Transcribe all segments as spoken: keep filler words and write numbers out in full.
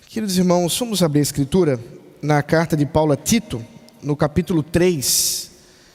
Queridos irmãos, vamos abrir a Escritura na carta de Paulo a Tito, no capítulo três.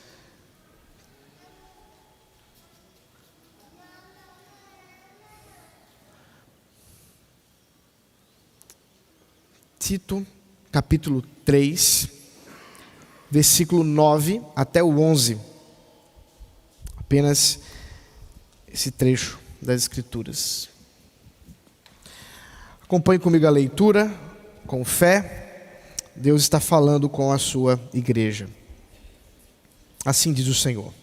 Tito, capítulo três, versículo nove até o onze. Apenas esse trecho das Escrituras. Acompanhe comigo a leitura, com fé. Deus está falando com a sua igreja. Assim diz o Senhor: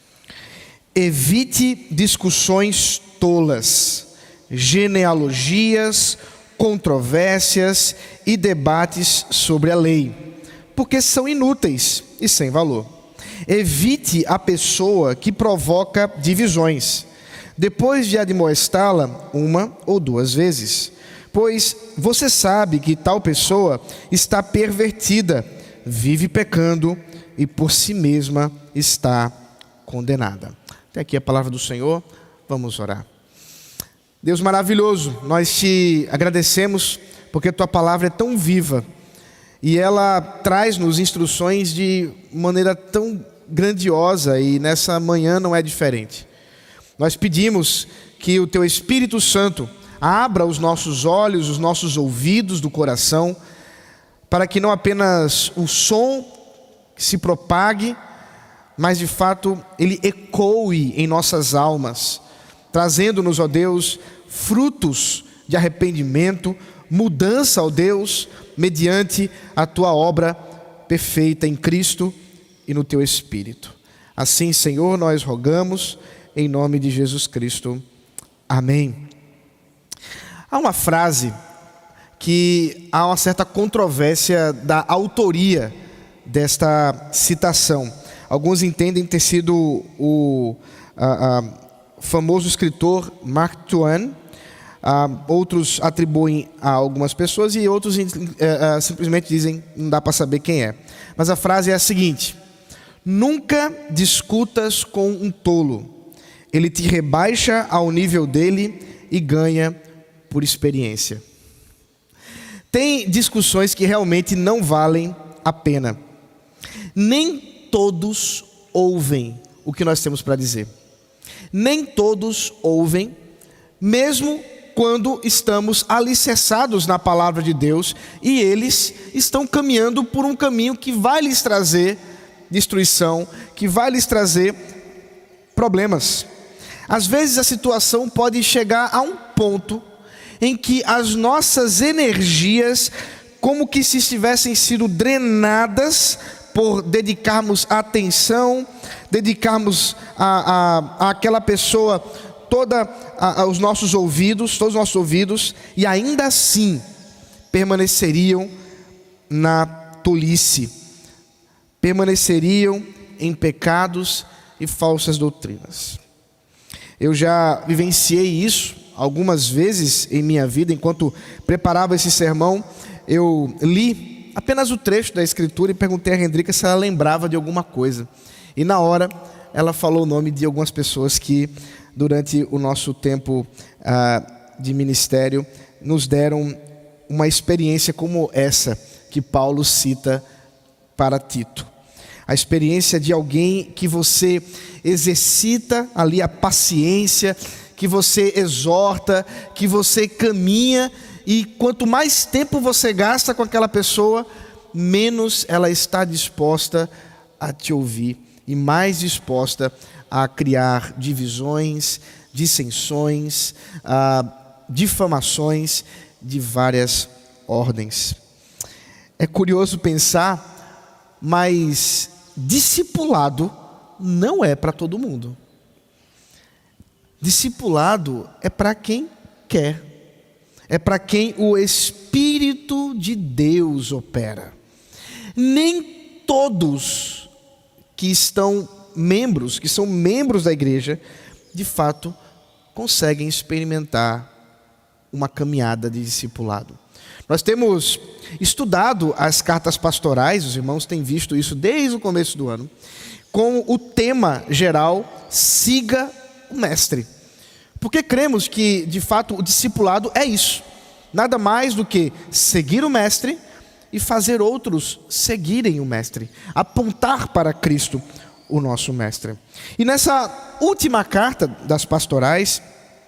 evite discussões tolas, genealogias, controvérsias e debates sobre a lei, porque são inúteis e sem valor. Evite a pessoa que provoca divisões, depois de admoestá-la uma ou duas vezes. Pois você sabe que tal pessoa está pervertida, vive pecando e por si mesma está condenada. Até aqui a palavra do Senhor, vamos orar. Deus maravilhoso, nós te agradecemos porque tua palavra é tão viva e ela traz-nos instruções de maneira tão grandiosa, e nessa manhã não é diferente. Nós pedimos que o teu Espírito Santo abra os nossos olhos, os nossos ouvidos do coração, para que não apenas o som se propague, mas de fato ele ecoe em nossas almas, trazendo-nos, ó Deus, frutos de arrependimento, mudança, ó Deus, mediante a tua obra perfeita em Cristo e no teu Espírito. Assim, Senhor, nós rogamos em nome de Jesus Cristo. Amém. Há uma frase que há uma certa controvérsia da autoria desta citação. Alguns entendem ter sido o a, a, famoso escritor Mark Twain, a, outros atribuem a algumas pessoas e outros a, a, simplesmente dizem não dá para saber quem é. Mas a frase é a seguinte: nunca discutas com um tolo, ele te rebaixa ao nível dele e ganha por experiência. Tem discussões que realmente não valem a pena. Nem todos ouvem o que nós temos para dizer. Nem todos ouvem, mesmo quando estamos alicerçados na palavra de Deus e eles estão caminhando por um caminho que vai lhes trazer destruição, que vai lhes trazer problemas. Às vezes a situação pode chegar a um ponto em que as nossas energias, como que se estivessem sido drenadas por dedicarmos atenção, dedicarmos a, a, a aquela pessoa toda a, a, os nossos ouvidos, todos os nossos ouvidos, e ainda assim permaneceriam na tolice, permaneceriam em pecados e falsas doutrinas. Eu já vivenciei isso algumas vezes em minha vida. Enquanto preparava esse sermão, eu li apenas o trecho da Escritura e perguntei a Rendrica se ela lembrava de alguma coisa. E na hora, ela falou o nome de algumas pessoas que, durante o nosso tempo ah, de ministério, nos deram uma experiência como essa que Paulo cita para Tito. A experiência de alguém que você exercita ali a paciência, que você exorta, que você caminha, e quanto mais tempo você gasta com aquela pessoa, menos ela está disposta a te ouvir e mais disposta a criar divisões, dissensões, ah, difamações de várias ordens. É curioso pensar, mas discipulado não é para todo mundo. Discipulado é para quem quer, é para quem o Espírito de Deus opera. Nem todos que estão membros, que são membros da igreja, de fato, conseguem experimentar uma caminhada de discipulado. Nós temos estudado as cartas pastorais, os irmãos têm visto isso desde o começo do ano, com o tema geral, siga o mestre. Porque cremos que, de fato, o discipulado é isso. nada mais do que seguir o Mestre e fazer outros seguirem o Mestre, apontar para Cristo, o nosso Mestre. E nessa última carta das pastorais,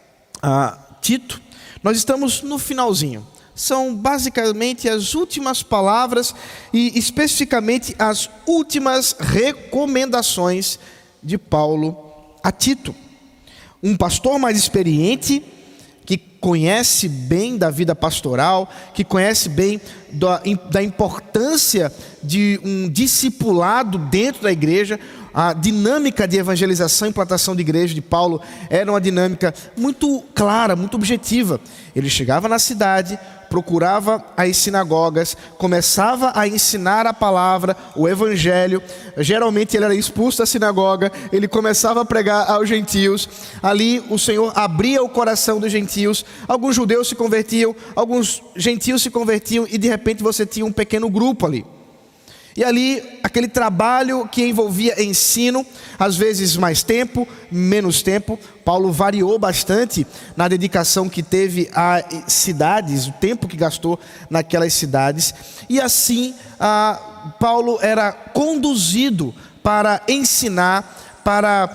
a Tito, nós estamos no finalzinho. São basicamente as últimas palavras e especificamente as últimas recomendações de Paulo a Tito. Um pastor mais experiente, que conhece bem da vida pastoral, que conhece bem da, da importância de um discipulado dentro da igreja. A dinâmica de evangelização e implantação de igreja de Paulo era uma dinâmica muito clara, muito objetiva. Ele chegava na cidade, procurava as sinagogas, começava a ensinar a palavra, o evangelho. Geralmente ele era expulso da sinagoga, ele começava a pregar aos gentios. Ali o Senhor abria o coração dos gentios, alguns judeus se convertiam, alguns gentios se convertiam e de repente você tinha um pequeno grupo ali. E ali, aquele trabalho que envolvia ensino, às vezes mais tempo, menos tempo. Paulo variou bastante na dedicação que teve a cidades, o tempo que gastou naquelas cidades. E assim, ah, Paulo era conduzido para ensinar, para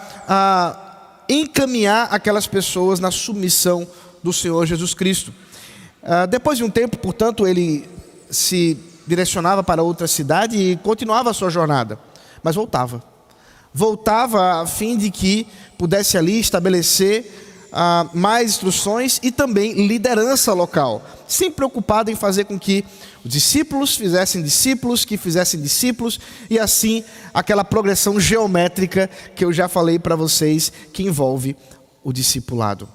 ah, encaminhar aquelas pessoas na submissão do Senhor Jesus Cristo. Ah, depois de um tempo, portanto, ele se direcionava para outra cidade e continuava a sua jornada, mas voltava. Voltava a fim de que pudesse ali estabelecer ah, mais instruções e também liderança local, sempre preocupado em fazer com que os discípulos fizessem discípulos, que fizessem discípulos, e assim aquela progressão geométrica que eu já falei para vocês, que envolve o discipulado.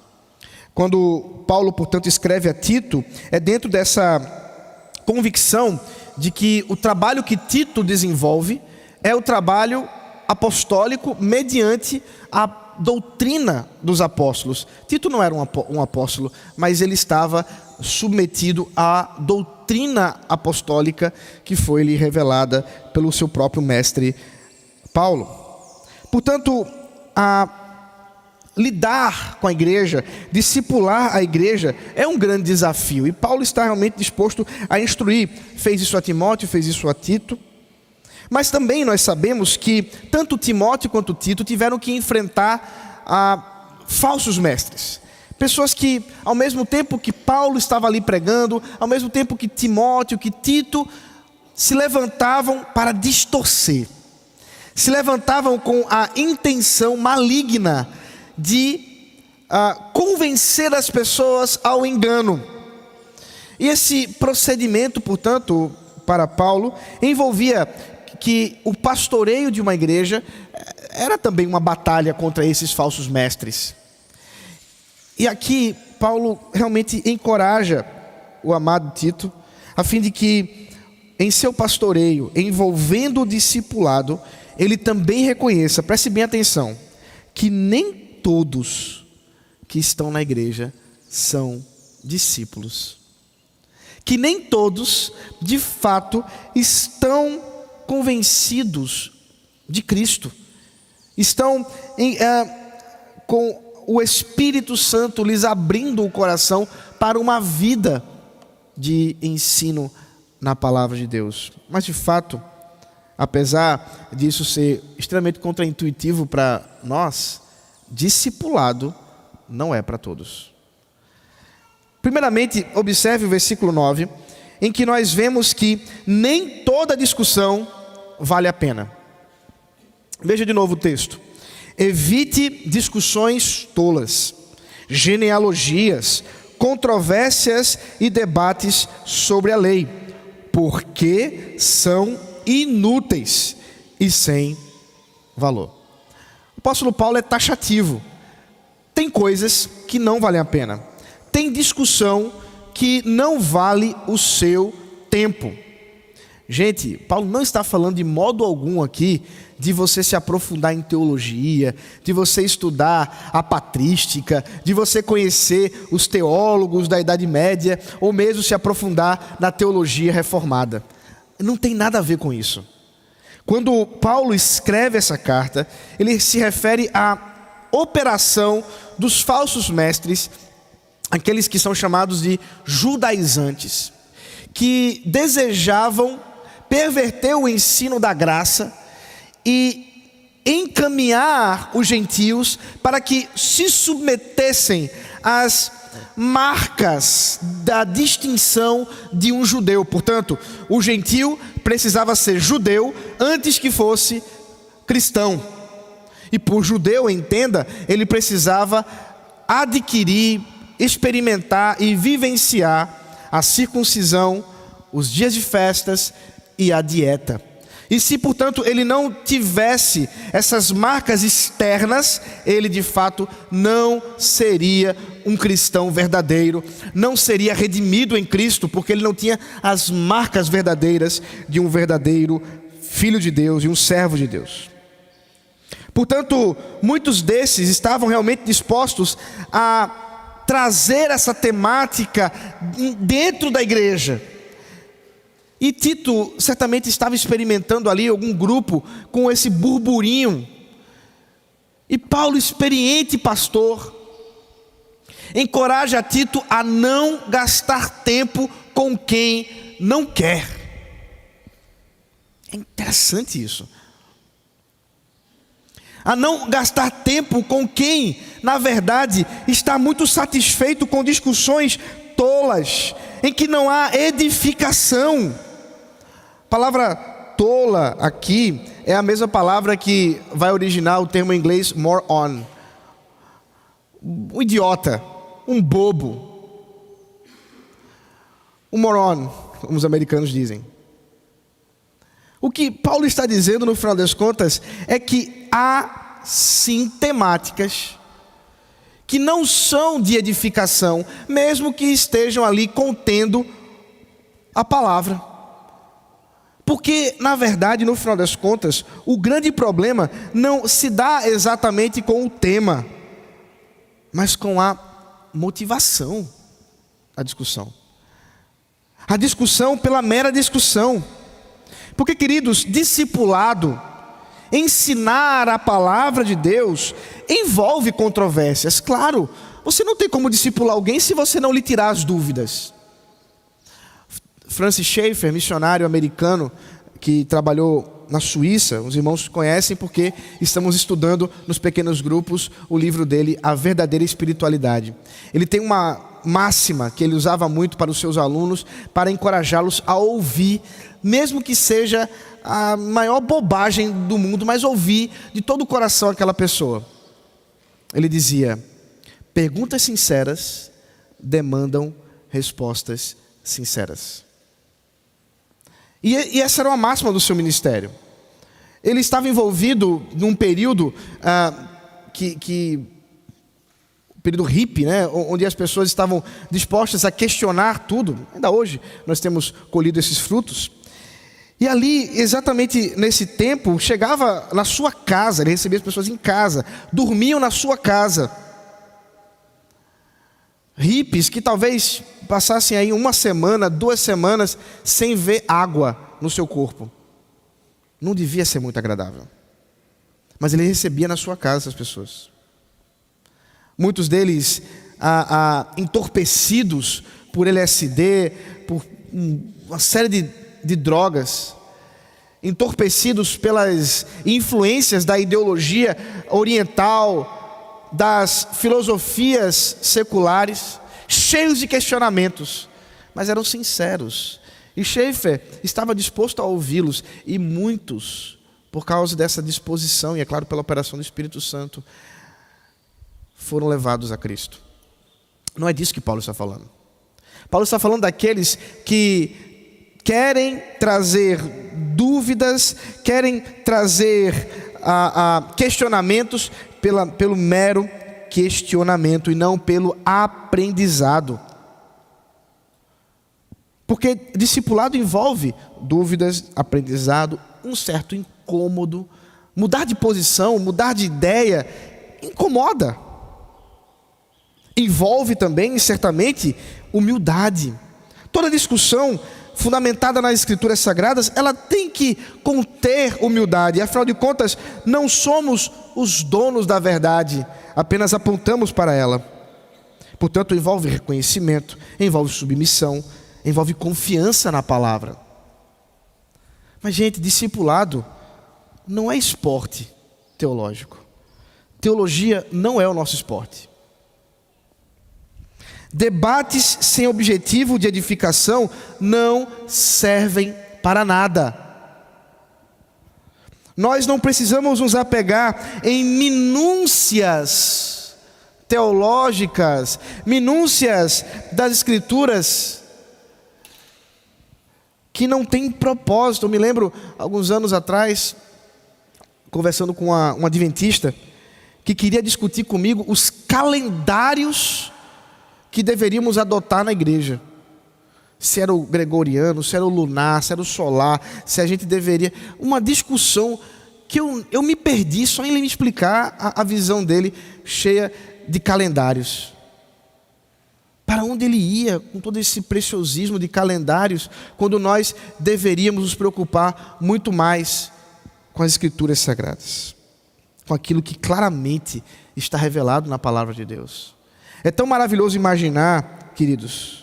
Quando Paulo, portanto, escreve a Tito, é dentro dessa convicção de que o trabalho que Tito desenvolve é o trabalho apostólico mediante a doutrina dos apóstolos. Tito não era um apóstolo, mas ele estava submetido à doutrina apostólica que foi lhe revelada pelo seu próprio mestre Paulo. Portanto, a lidar com a igreja, discipular a igreja é um grande desafio, e Paulo está realmente disposto a instruir. Fez isso a Timóteo, fez isso a Tito, mas também nós sabemos que tanto Timóteo quanto Tito tiveram que enfrentar ah, falsos mestres, pessoas que ao mesmo tempo que Paulo estava ali pregando, ao mesmo tempo que Timóteo, que Tito, se levantavam para distorcer, se levantavam com a intenção maligna de uh, convencer as pessoas ao engano. E esse procedimento, portanto, para Paulo, envolvia que o pastoreio de uma igreja era também uma batalha contra esses falsos mestres. E aqui Paulo realmente encoraja o amado Tito, a fim de que em seu pastoreio, envolvendo o discipulado, ele também reconheça, preste bem atenção, que nem todos que estão na igreja são discípulos. Que nem todos, de fato, estão convencidos de Cristo. Estão em, é, com o Espírito Santo lhes abrindo o coração para uma vida de ensino na palavra de Deus. Mas, de fato, apesar disso ser extremamente contraintuitivo para nós, discipulado não é para todos. Primeiramente, observe o versículo nove, em que nós vemos que nem toda discussão vale a pena. Veja de novo o texto. Evite discussões tolas, genealogias, controvérsias e debates sobre a lei, porque são inúteis e sem valor. O apóstolo Paulo é taxativo. Tem coisas que não valem a pena. Tem discussão que não vale o seu tempo. Gente, Paulo não está falando de modo algum aqui de você se aprofundar em teologia, de você estudar a patrística, de você conhecer os teólogos da Idade Média, ou mesmo se aprofundar na teologia reformada. Não tem nada a ver com isso. Quando Paulo escreve essa carta, ele se refere à operação dos falsos mestres aqueles que são chamados de judaizantes, que desejavam perverter o ensino da graça e encaminhar os gentios para que se submetessem às marcas da distinção de um judeu. Portanto, o gentio precisava ser judeu antes que fosse cristão. E por judeu, entenda, ele precisava adquirir, experimentar e vivenciar a circuncisão, os dias de festas e a dieta. E se, portanto, ele não tivesse essas marcas externas, ele de fato não seria um cristão verdadeiro, não seria redimido em Cristo, porque ele não tinha as marcas verdadeiras de um verdadeiro filho de Deus e um servo de Deus. Portanto, muitos desses estavam realmente dispostos a trazer essa temática dentro da igreja. E Tito certamente estava experimentando ali algum grupo com esse burburinho. E Paulo, experiente pastor, encoraja Tito a não gastar tempo com quem não quer. É interessante isso. A não gastar tempo com quem, na verdade, está muito satisfeito com discussões tolas, em que não há edificação. A palavra tola aqui é a mesma palavra que vai originar o termo em inglês moron. Um idiota, um bobo. Um moron, como os americanos dizem. O que Paulo está dizendo no final das contas é que há sim temáticas que não são de edificação, mesmo que estejam ali contendo a palavra. Porque, na verdade, no final das contas, o grande problema não se dá exatamente com o tema, mas com a motivação da discussão. A discussão pela mera discussão. Porque, queridos, discipulado, ensinar a palavra de Deus, envolve controvérsias. Claro, você não tem como discipular alguém se você não lhe tirar as dúvidas. Francis Schaeffer, missionário americano que trabalhou na Suíça, os irmãos conhecem porque estamos estudando nos pequenos grupos o livro dele, A Verdadeira Espiritualidade. Ele tem uma máxima que ele usava muito para os seus alunos, para encorajá-los a ouvir, mesmo que seja a maior bobagem do mundo, mas ouvir de todo o coração aquela pessoa. Ele dizia: perguntas sinceras demandam respostas sinceras. E, e essa era uma máxima do seu ministério. Ele estava envolvido num período ah, que, que período hippie, né, onde as pessoas estavam dispostas a questionar tudo. Ainda hoje nós temos colhido esses frutos. E ali, exatamente nesse tempo, chegava na sua casa, ele recebia as pessoas em casa, dormiam na sua casa. Hippies que talvez passassem aí uma semana, duas semanas, sem ver água no seu corpo. Não devia ser muito agradável. Mas ele recebia na sua casa as pessoas. Muitos deles ah, ah, entorpecidos por L S D, por uma série de, de drogas, entorpecidos pelas influências da ideologia oriental, das filosofias seculares, cheios de questionamentos, mas eram sinceros. E Schaeffer estava disposto a ouvi-los, e muitos, por causa dessa disposição, e é claro pela operação do Espírito Santo, foram levados a Cristo. Não é disso que Paulo está falando. Paulo está falando daqueles que querem trazer dúvidas, querem trazer ah, ah, questionamentos pela, pelo mero questionamento e não pelo aprendizado. Porque discipulado envolve dúvidas, aprendizado, um certo incômodo. Mudar de posição, mudar de ideia, incomoda. Envolve também, certamente, humildade. Toda discussão fundamentada nas Escrituras Sagradas, ela tem que conter humildade. Afinal de contas, não somos os donos da verdade, apenas apontamos para ela. Portanto, envolve reconhecimento, envolve submissão, envolve confiança na palavra. Mas, gente, discipulado não é esporte teológico. Teologia não é o nosso esporte. Debates sem objetivo de edificação não servem para nada. Nós não precisamos nos apegar em minúcias teológicas, minúcias das Escrituras, que não tem propósito. Eu me lembro, alguns anos atrás, conversando com uma, uma adventista, que queria discutir comigo os calendários que deveríamos adotar na igreja. Se era o gregoriano, se era o lunar, se era o solar, se a gente deveria... Uma discussão que eu, eu me perdi só em ele me explicar a, a visão dele cheia de calendários. Para onde ele ia com todo esse preciosismo de calendários, quando nós deveríamos nos preocupar muito mais com as Escrituras Sagradas, com aquilo que claramente está revelado na Palavra de Deus. É tão maravilhoso imaginar, queridos,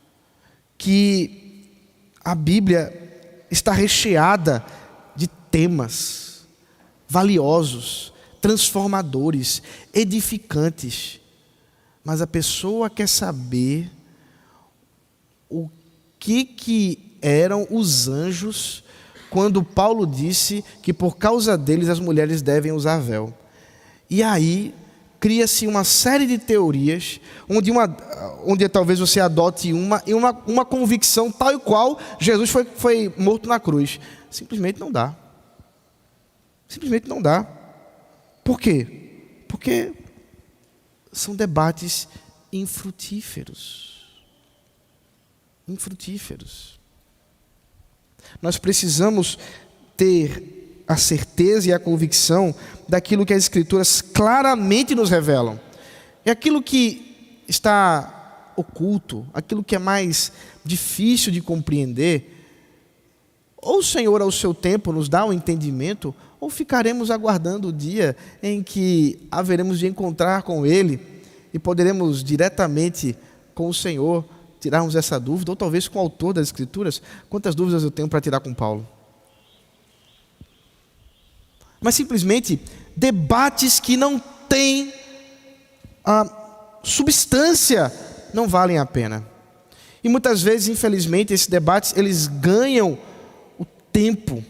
que a Bíblia está recheada de temas valiosos, transformadores, edificantes. Mas a pessoa quer saber o que, que eram os anjos quando Paulo disse que por causa deles as mulheres devem usar véu. E aí cria-se uma série de teorias, onde, uma, onde talvez você adote uma, e uma, uma convicção tal e qual Jesus foi, foi morto na cruz. Simplesmente não dá. Simplesmente não dá. Por quê? Porque são debates infrutíferos. Infrutíferos. Nós precisamos ter a certeza e a convicção daquilo que as Escrituras claramente nos revelam. É aquilo que está oculto, aquilo que é mais difícil de compreender. Ou o Senhor, ao seu tempo, nos dá um entendimento, ou ficaremos aguardando o dia em que haveremos de encontrar com Ele e poderemos diretamente com o Senhor tirarmos essa dúvida, ou talvez com o autor das Escrituras. Quantas dúvidas eu tenho para tirar com Paulo? Mas simplesmente debates que não têm ah, substância não valem a pena. E muitas vezes, infelizmente, esses debates eles ganham o tempo.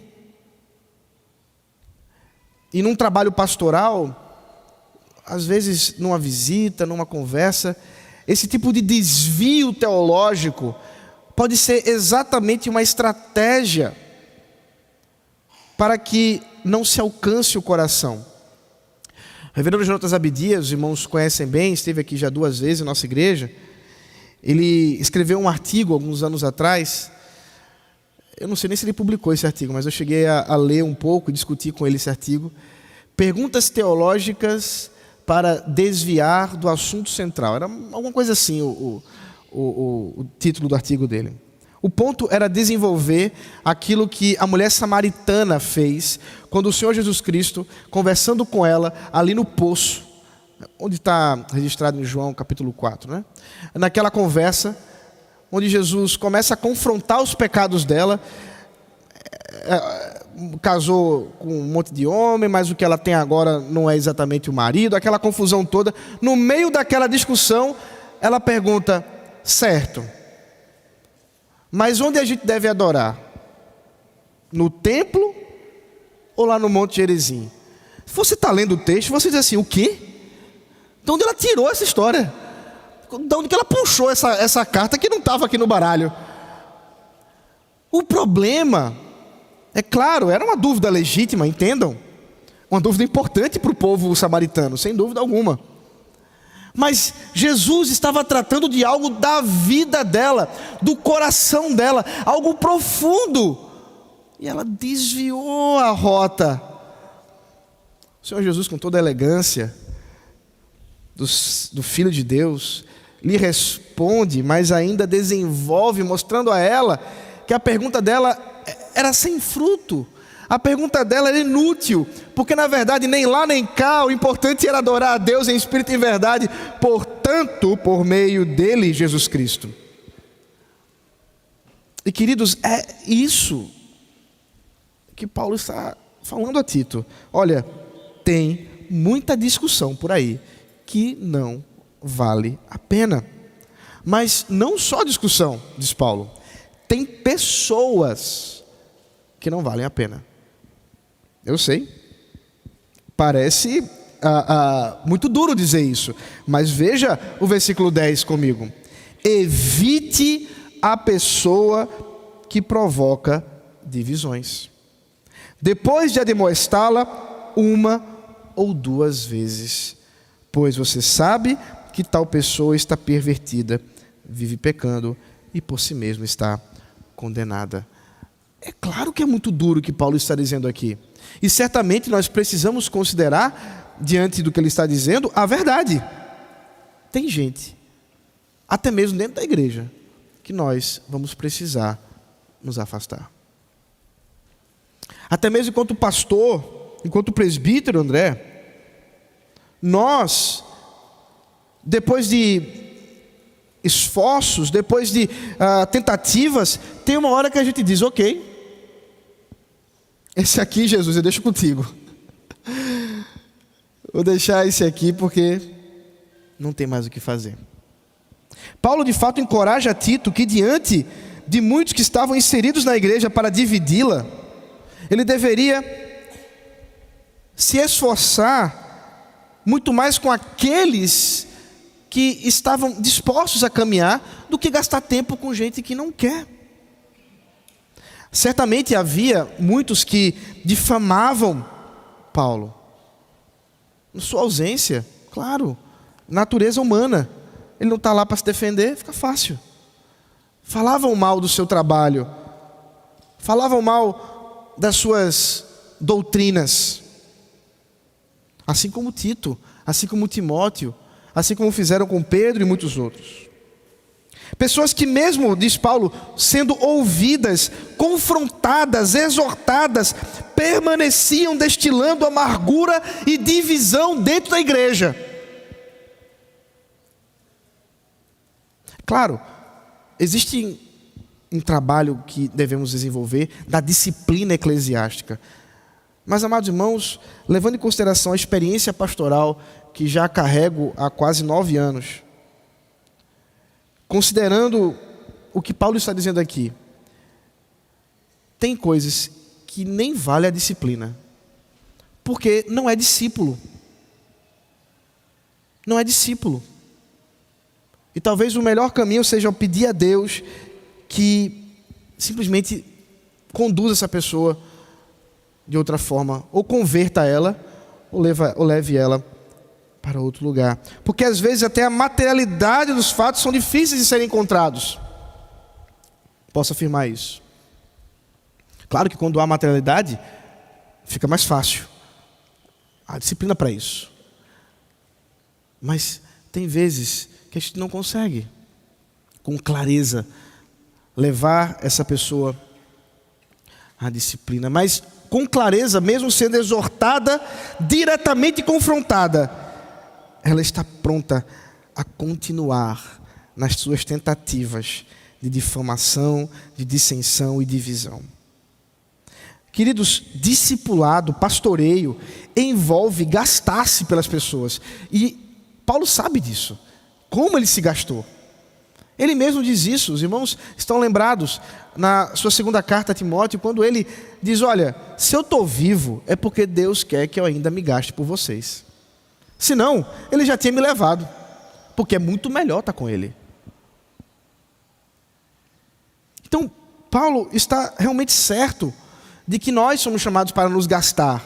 E num trabalho pastoral, às vezes numa visita, numa conversa, esse tipo de desvio teológico pode ser exatamente uma estratégia para que não se alcance o coração. O reverendo Jonatas Abdias, os irmãos conhecem bem, esteve aqui já duas vezes em nossa igreja. Ele escreveu um artigo alguns anos atrás. Eu não sei nem se ele publicou esse artigo, mas eu cheguei a, a ler um pouco e discutir com ele esse artigo. Perguntas teológicas para desviar do assunto central. Era alguma coisa assim o, o, o, o título do artigo dele. O ponto era desenvolver aquilo que a mulher samaritana fez quando o Senhor Jesus Cristo, conversando com ela ali no poço, onde está registrado em João capítulo quatro, né? Naquela conversa, onde Jesus começa a confrontar os pecados dela, é, casou com um monte de homem, mas o que ela tem agora não é exatamente o marido, aquela confusão toda. No meio daquela discussão, ela pergunta, certo, mas onde a gente deve adorar? No templo ou lá no Monte Gerizim? Se você está lendo o texto, você diz assim, o quê? De onde ela tirou essa história? De onde que ela puxou essa, essa carta que não estava aqui no baralho? O problema, é claro, era uma dúvida legítima, entendam. Uma dúvida importante para o povo samaritano, sem dúvida alguma. Mas Jesus estava tratando de algo da vida dela, do coração dela, algo profundo. E ela desviou a rota. O Senhor Jesus, com toda a elegância do, do Filho de Deus, lhe responde, mas ainda desenvolve, mostrando a ela que a pergunta dela era sem fruto. A pergunta dela era inútil, porque na verdade nem lá nem cá o importante era adorar a Deus em espírito e em verdade. Portanto, tanto por meio dele, Jesus Cristo. E queridos, é isso que Paulo está falando a Tito. Olha, tem muita discussão por aí que não vale a pena. Mas não só discussão, diz Paulo, tem pessoas que não valem a pena. Eu sei, parece ah, ah, muito duro dizer isso, mas veja o versículo dez comigo. Evite a pessoa que provoca divisões, depois de admoestá-la uma ou duas vezes, pois você sabe que tal pessoa está pervertida, vive pecando e por si mesma está condenada. É claro que é muito duro o que Paulo está dizendo aqui. E certamente nós precisamos considerar, diante do que ele está dizendo, a verdade. Tem gente, até mesmo dentro da igreja, que nós vamos precisar nos afastar. Até mesmo enquanto pastor, enquanto presbítero, André, nós, depois de esforços, depois de uh, tentativas, tem uma hora que a gente diz, ok, esse aqui, Jesus, eu deixo contigo. Vou deixar esse aqui porque não tem mais o que fazer. Paulo, de fato, encoraja Tito que, diante de muitos que estavam inseridos na igreja para dividi-la, ele deveria se esforçar muito mais com aqueles que estavam dispostos a caminhar do que gastar tempo com gente que não quer. Certamente havia muitos que difamavam Paulo. Na sua ausência, claro, natureza humana. Ele não está lá para se defender, fica fácil. Falavam mal do seu trabalho. Falavam mal das suas doutrinas. Assim como Tito, assim como Timóteo, assim como fizeram com Pedro e muitos outros. Pessoas que mesmo, diz Paulo, sendo ouvidas, confrontadas, exortadas, permaneciam destilando amargura e divisão dentro da igreja. Claro, existe um trabalho que devemos desenvolver da disciplina eclesiástica. Mas, amados irmãos, levando em consideração a experiência pastoral que já carrego há quase nove anos, considerando o que Paulo está dizendo aqui, tem coisas que nem vale a disciplina, porque não é discípulo. Não é discípulo. E talvez o melhor caminho seja pedir a Deus que simplesmente conduza essa pessoa de outra forma, ou converta ela, ou, leva, ou leve ela para outro lugar. Porque às vezes até a materialidade dos fatos são difíceis de serem encontrados. Posso afirmar isso. Claro que quando há materialidade, fica mais fácil. Há disciplina para isso. Mas tem vezes que a gente não consegue, com clareza, levar essa pessoa à disciplina. Mas com clareza, mesmo sendo exortada, diretamente confrontada, ela está pronta a continuar nas suas tentativas de difamação, de dissensão e divisão. Queridos, discipulado, pastoreio, envolve gastar-se pelas pessoas. E Paulo sabe disso. Como ele se gastou? Ele mesmo diz isso. Os irmãos estão lembrados na sua segunda carta a Timóteo, quando ele diz, olha, se eu estou vivo, é porque Deus quer que eu ainda me gaste por vocês. Senão, ele já tinha me levado, porque é muito melhor estar com ele. Então, Paulo está realmente certo de que nós somos chamados para nos gastar.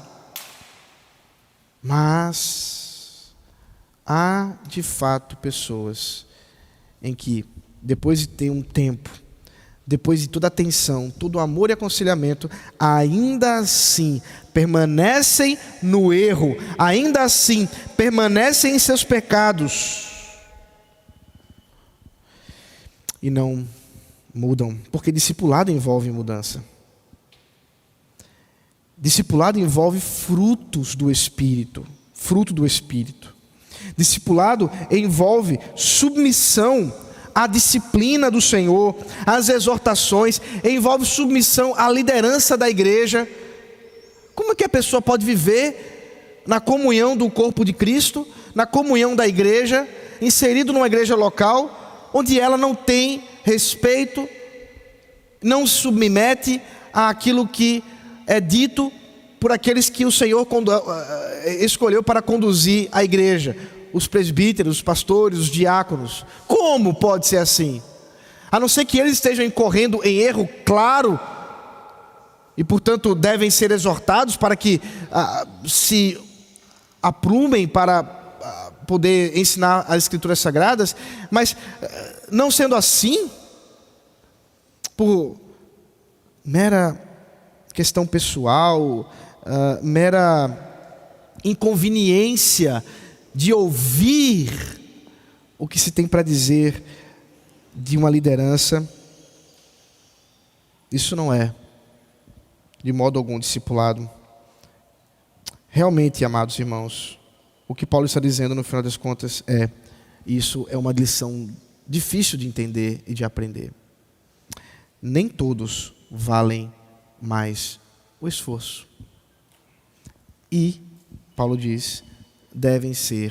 Mas há, de fato, pessoas em que, depois de ter um tempo, depois de toda a atenção, todo o amor e aconselhamento, ainda assim permanecem no erro, ainda assim permanecem em seus pecados e não mudam, porque discipulado envolve mudança. Discipulado envolve frutos do Espírito, fruto do Espírito. Discipulado envolve submissão à disciplina do Senhor, às exortações, envolve submissão à liderança da igreja. Como é que a pessoa pode viver na comunhão do corpo de Cristo, na comunhão da igreja, inserido numa igreja local, onde ela não tem respeito, não se submete àquilo que é dito por aqueles que o Senhor escolheu para conduzir a igreja, os presbíteros, os pastores, os diáconos? Como pode ser assim? A não ser que eles estejam incorrendo em erro claro, e portanto devem ser exortados para que ah, se aprumem para ah, poder ensinar as Escrituras Sagradas. Mas ah, não sendo assim, por mera questão pessoal, Uh, mera inconveniência de ouvir o que se tem para dizer de uma liderança, isso não é de modo algum discipulado. Realmente, amados irmãos, o que Paulo está dizendo no final das contas é: isso é uma lição difícil de entender e de aprender. Nem todos valem mais o esforço. E, Paulo diz, devem ser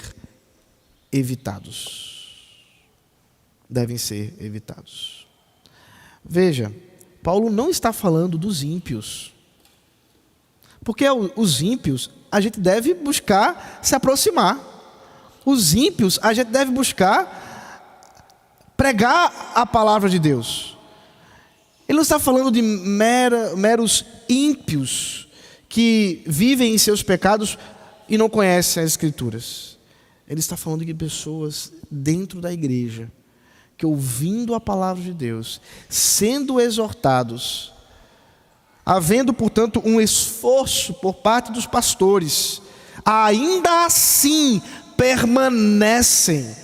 evitados. Devem ser evitados. Veja, Paulo não está falando dos ímpios. Porque os ímpios, a gente deve buscar se aproximar. Os ímpios, a gente deve buscar pregar a palavra de Deus. Ele não está falando de mera, meros ímpios que vivem em seus pecados e não conhecem as Escrituras. Ele está falando de pessoas dentro da igreja, que ouvindo a palavra de Deus, sendo exortados, havendo, portanto, um esforço por parte dos pastores, ainda assim permanecem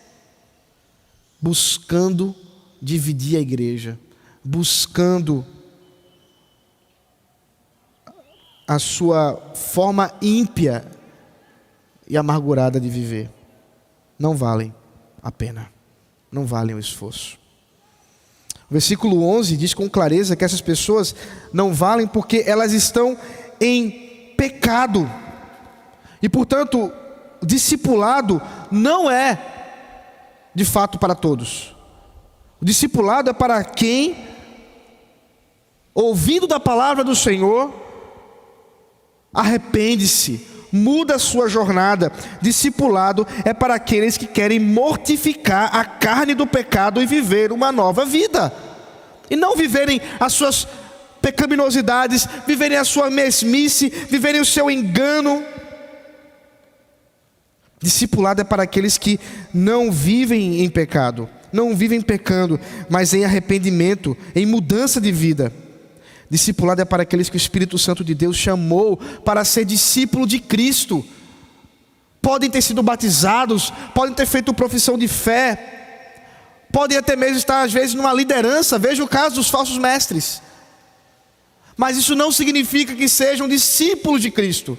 buscando dividir a igreja, buscando a sua forma ímpia e amargurada de viver. Não valem a pena, não valem o esforço. O versículo onze diz com clareza que essas pessoas não valem porque elas estão em pecado. E portanto, o discipulado não é de fato para todos. O discipulado é para quem, ouvindo da palavra do Senhor, arrepende-se, muda a sua jornada. Discipulado é para aqueles que querem mortificar a carne do pecado e viver uma nova vida. E não viverem as suas pecaminosidades, viverem a sua mesmice, viverem o seu engano. Discipulado é para aqueles que não vivem em pecado, não vivem pecando, mas em arrependimento, em mudança de vida. Discipulado é para aqueles que o Espírito Santo de Deus chamou para ser discípulo de Cristo. Podem ter sido batizados, podem ter feito profissão de fé, podem até mesmo estar às vezes numa liderança. Veja o caso dos falsos mestres. Mas isso não significa que sejam discípulos de Cristo.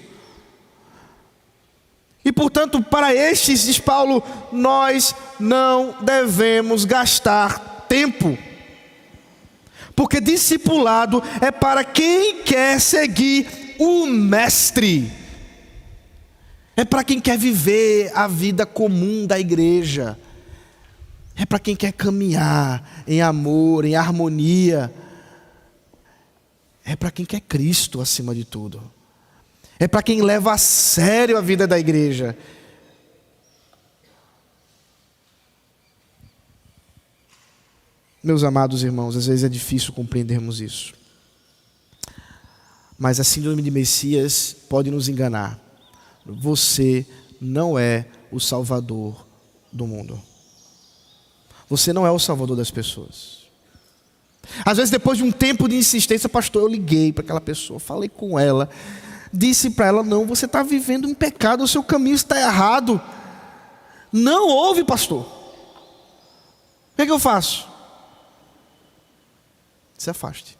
E portanto, para estes, diz Paulo, nós não devemos gastar tempo. Porque discipulado é para quem quer seguir o mestre. É para quem quer viver a vida comum da igreja. É para quem quer caminhar em amor, em harmonia. É para quem quer Cristo acima de tudo. É para quem leva a sério a vida da igreja. Meus amados irmãos, às vezes é difícil compreendermos isso. Mas a síndrome de Messias pode nos enganar. Você não é o salvador do mundo. Você não é o salvador das pessoas. Às vezes, depois de um tempo de insistência, pastor, eu liguei para aquela pessoa, falei com ela, disse para ela: não, você está vivendo em pecado, o seu caminho está errado. Não ouve, pastor. O que é que eu faço? Se afaste.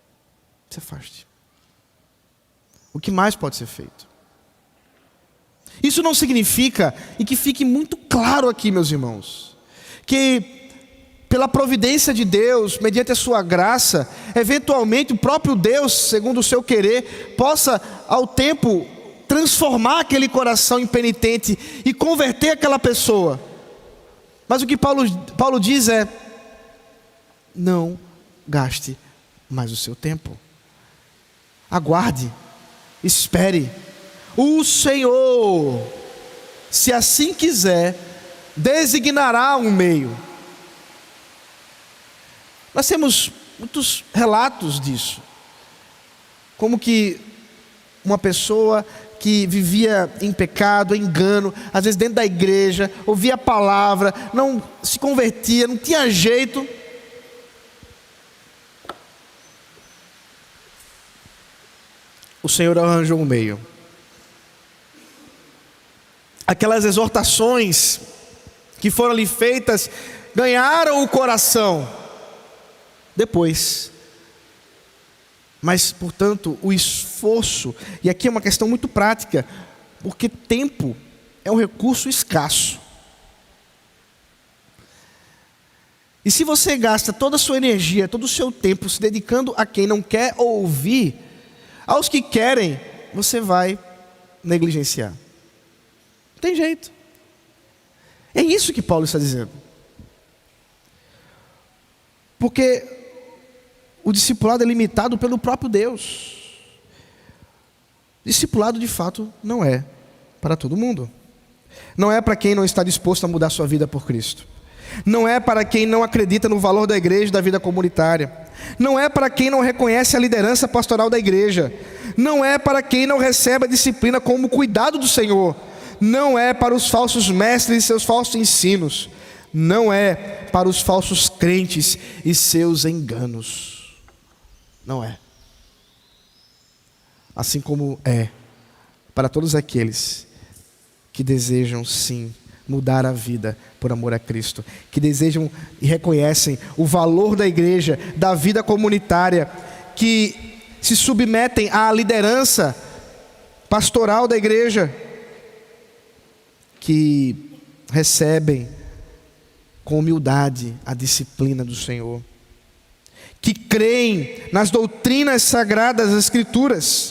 Se afaste. O que mais pode ser feito? Isso não significa, e que fique muito claro aqui, meus irmãos, que pela providência de Deus, mediante a sua graça, eventualmente o próprio Deus, segundo o seu querer, possa ao tempo transformar aquele coração impenitente e converter aquela pessoa. Mas o que Paulo, Paulo diz é: não gaste mais o seu tempo. Aguarde, espere. O Senhor, se assim quiser, designará um meio. Nós temos muitos relatos disso. Como que uma pessoa que vivia em pecado, em engano, às vezes dentro da igreja, ouvia a palavra, não se convertia, não tinha jeito. O Senhor arranjou um meio. Aquelas exortações que foram ali feitas ganharam o coração depois. Mas, portanto, o esforço, e aqui é uma questão muito prática, porque tempo é um recurso escasso. E se você gasta toda a sua energia, todo o seu tempo se dedicando a quem não quer ouvir, aos que querem, você vai negligenciar. Não tem jeito. É isso que Paulo está dizendo. Porque o discipulado é limitado pelo próprio Deus. Discipulado de fato não é para todo mundo. Não é para quem não está disposto a mudar sua vida por Cristo. Não é para quem não acredita no valor da igreja e da vida comunitária. Não é para quem não reconhece a liderança pastoral da igreja. Não é para quem não recebe a disciplina como cuidado do Senhor. Não é para os falsos mestres e seus falsos ensinos. Não é para os falsos crentes e seus enganos. Não é. Assim como é para todos aqueles que desejam sim mudar a vida por amor a Cristo, que desejam e reconhecem o valor da igreja, da vida comunitária, que se submetem à liderança pastoral da igreja, que recebem com humildade a disciplina do Senhor, que creem nas doutrinas sagradas das Escrituras,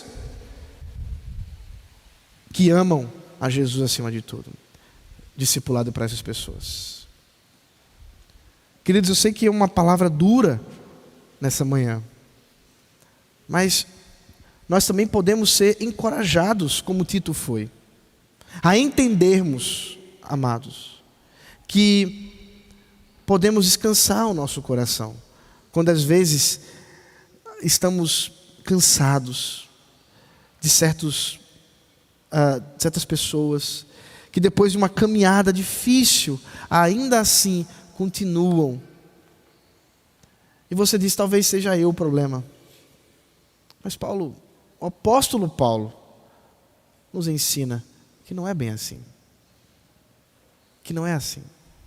que amam a Jesus acima de tudo. Discipulado para essas pessoas. Queridos, eu sei que é uma palavra dura nessa manhã, mas nós também podemos ser encorajados, como Tito foi, a entendermos, amados, que podemos descansar o nosso coração, quando às vezes estamos cansados de certos, uh, certas pessoas, que depois de uma caminhada difícil, ainda assim continuam. E você diz: talvez seja eu o problema. Mas Paulo, o apóstolo Paulo, nos ensina que não é bem assim. Que não é assim.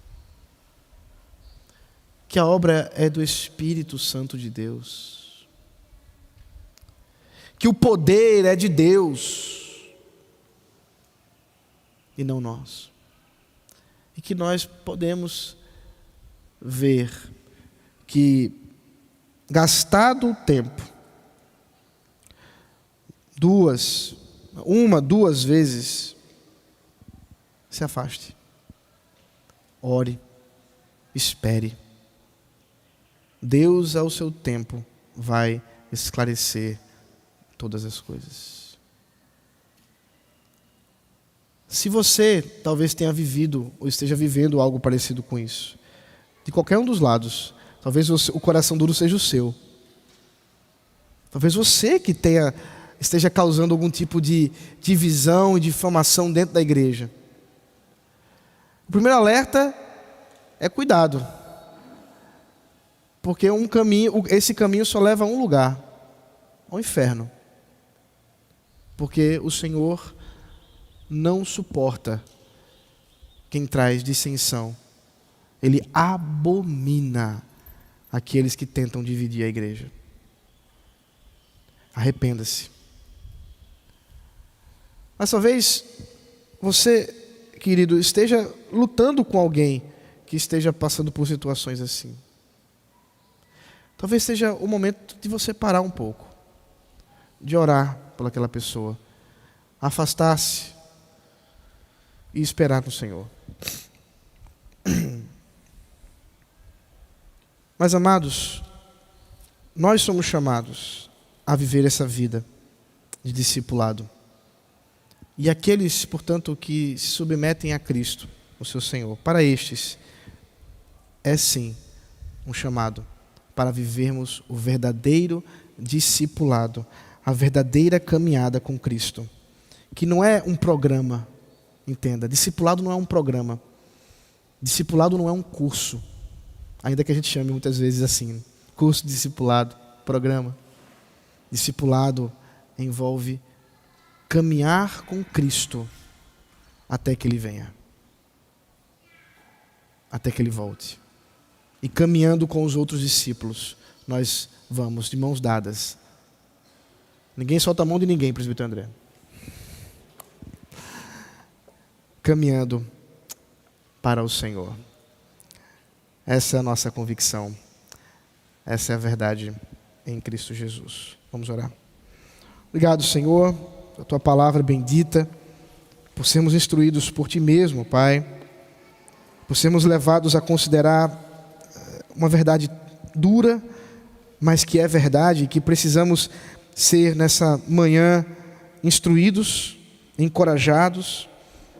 Que a obra é do Espírito Santo de Deus. Que o poder é de Deus e não nós. E que nós podemos ver que, gastado o tempo, duas, uma, duas vezes, se afaste. Ore, espere. Deus, ao seu tempo, vai esclarecer todas as coisas. Se você talvez tenha vivido ou esteja vivendo algo parecido com isso, de qualquer um dos lados, talvez você, o coração duro seja o seu. Talvez você que tenha, esteja causando algum tipo de divisão e difamação dentro da igreja. O primeiro alerta é cuidado, porque um caminho, esse caminho só leva a um lugar, ao inferno. Porque o Senhor não suporta quem traz dissensão. Ele abomina aqueles que tentam dividir a igreja. Arrependa-se. Mas talvez você, querido, esteja lutando com alguém que esteja passando por situações assim. Talvez seja o momento de você parar um pouco, de orar por aquela pessoa, afastar-se e esperar no Senhor. Mas, amados, nós somos chamados a viver essa vida de discipulado. E aqueles, portanto, que se submetem a Cristo, o seu Senhor, para estes, é sim um chamado para vivermos o verdadeiro discipulado, a verdadeira caminhada com Cristo, que não é um programa, entenda, discipulado não é um programa, discipulado não é um curso, ainda que a gente chame muitas vezes assim, curso de discipulado, programa. Discipulado envolve caminhar com Cristo até que Ele venha, até que Ele volte. E caminhando com os outros discípulos, nós vamos de mãos dadas. Ninguém solta a mão de ninguém, presbítero André. Caminhando para o Senhor. Essa é a nossa convicção. Essa é a verdade em Cristo Jesus. Vamos orar. Obrigado, Senhor, a Tua palavra bendita, por sermos instruídos por Ti mesmo, Pai, por sermos levados a considerar uma verdade dura, mas que é verdade, e que precisamos ser nessa manhã instruídos, encorajados.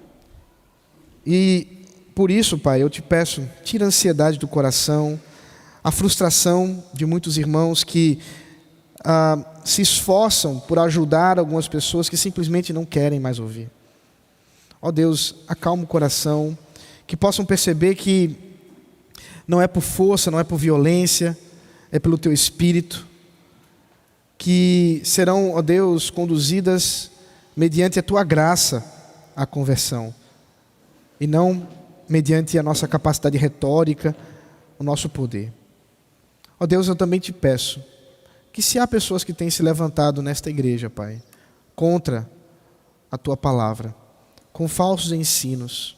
E por isso, Pai, eu te peço, tira a ansiedade do coração, a frustração de muitos irmãos que ah, se esforçam por ajudar algumas pessoas que simplesmente não querem mais ouvir. Ó Deus, acalma o coração, que possam perceber que não é por força, não é por violência, é pelo Teu Espírito, que serão, ó Deus, conduzidas mediante a Tua graça à conversão, e não mediante a nossa capacidade retórica, o nosso poder. Ó Deus, eu também te peço que se há pessoas que têm se levantado nesta igreja, Pai, contra a Tua palavra, com falsos ensinos,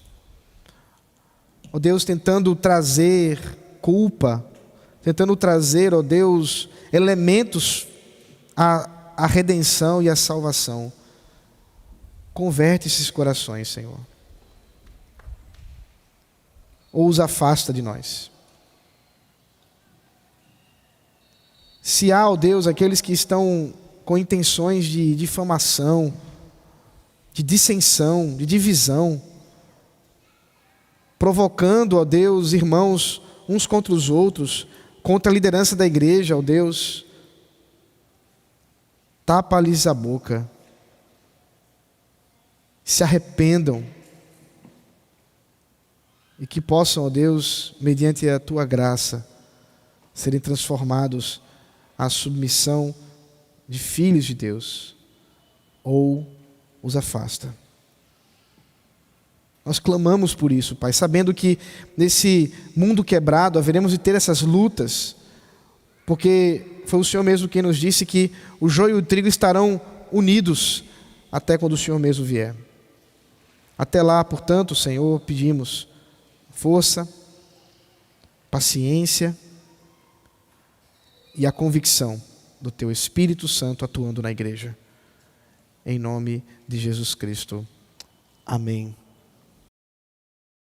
ó Deus, tentando trazer culpa, tentando trazer, ó Deus, elementos à, à redenção e à salvação. Converte esses corações, Senhor. Ou os afasta de nós. Se há, ó Deus, aqueles que estão com intenções de difamação, de dissensão, de divisão, provocando, ó Deus, irmãos uns contra os outros, contra a liderança da igreja, ó Deus, tapa-lhes a boca, se arrependam, e que possam, ó Deus, mediante a Tua graça, serem transformados à submissão de filhos de Deus, ou os afasta. Nós clamamos por isso, Pai, sabendo que nesse mundo quebrado haveremos de ter essas lutas, porque foi o Senhor mesmo quem nos disse que o joio e o trigo estarão unidos até quando o Senhor mesmo vier. Até lá, portanto, Senhor, pedimos força, paciência e a convicção do Teu Espírito Santo atuando na igreja. Em nome de Jesus Cristo. Amém.